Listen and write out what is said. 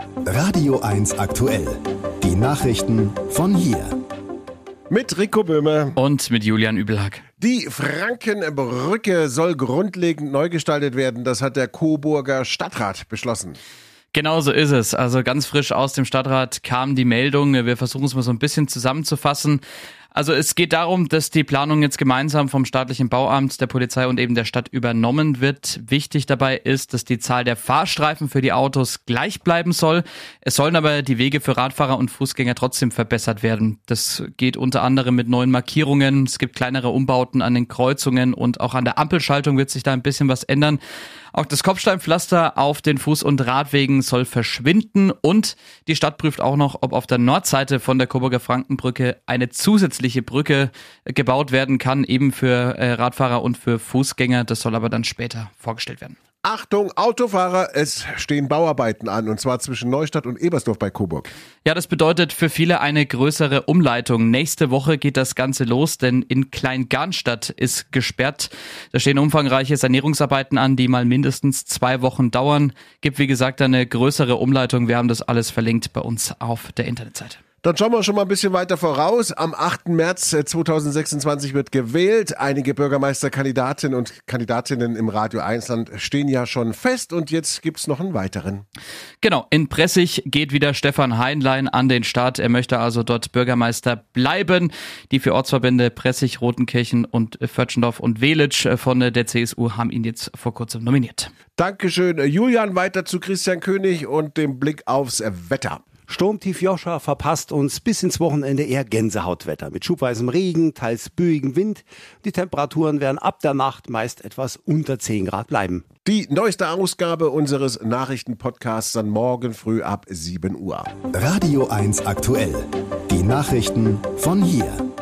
Radio 1 aktuell. Die Nachrichten von hier. Mit Rico Böhme und mit Julian Übelhack. Die Frankenbrücke soll grundlegend neu gestaltet werden. Das hat der Coburger Stadtrat beschlossen. Genau so ist es. Also ganz frisch aus dem Stadtrat kam die Meldung. Wir versuchen es mal so ein bisschen zusammenzufassen. Also es geht darum, dass die Planung jetzt gemeinsam vom staatlichen Bauamt, der Polizei und eben der Stadt übernommen wird. Wichtig dabei ist, dass die Zahl der Fahrstreifen für die Autos gleich bleiben soll. Es sollen aber die Wege für Radfahrer und Fußgänger trotzdem verbessert werden. Das geht unter anderem mit neuen Markierungen. Es gibt kleinere Umbauten an den Kreuzungen und auch an der Ampelschaltung wird sich da ein bisschen was ändern. Auch das Kopfsteinpflaster auf den Fuß- und Radwegen soll verschwinden und die Stadt prüft auch noch, ob auf der Nordseite von der Coburger Frankenbrücke eine zusätzliche Brücke gebaut werden kann, eben für Radfahrer und für Fußgänger. Das soll aber dann später vorgestellt werden. Achtung, Autofahrer, es stehen Bauarbeiten an, und zwar zwischen Neustadt und Ebersdorf bei Coburg. Ja, das bedeutet für viele eine größere Umleitung. Nächste Woche geht das Ganze los, denn in Kleingarnstadt ist gesperrt. Da stehen umfangreiche Sanierungsarbeiten an, die mal mindestens 2 Wochen dauern. Gibt, wie gesagt, eine größere Umleitung. Wir haben das alles verlinkt bei uns auf der Internetseite. Dann schauen wir schon mal ein bisschen weiter voraus. Am 8. März 2026 wird gewählt. Einige Bürgermeisterkandidatinnen und Kandidatinnen im Radio 1-Land stehen ja schon fest und jetzt gibt's noch einen weiteren. Genau, in Pressig geht wieder Stefan Heinlein an den Start. Er möchte also dort Bürgermeister bleiben. Die 4 Ortsverbände Pressig, Rotenkirchen und Vörtschendorf und Welitsch von der CSU haben ihn jetzt vor kurzem nominiert. Dankeschön, Julian. Weiter zu Christian König und dem Blick aufs Wetter. Sturmtief Joscha verpasst uns bis ins Wochenende eher Gänsehautwetter mit schubweisem Regen, teils böigem Wind. Die Temperaturen werden ab der Nacht meist etwas unter 10 Grad bleiben. Die neueste Ausgabe unseres Nachrichtenpodcasts dann morgen früh ab 7 Uhr. Radio 1 aktuell. Die Nachrichten von hier.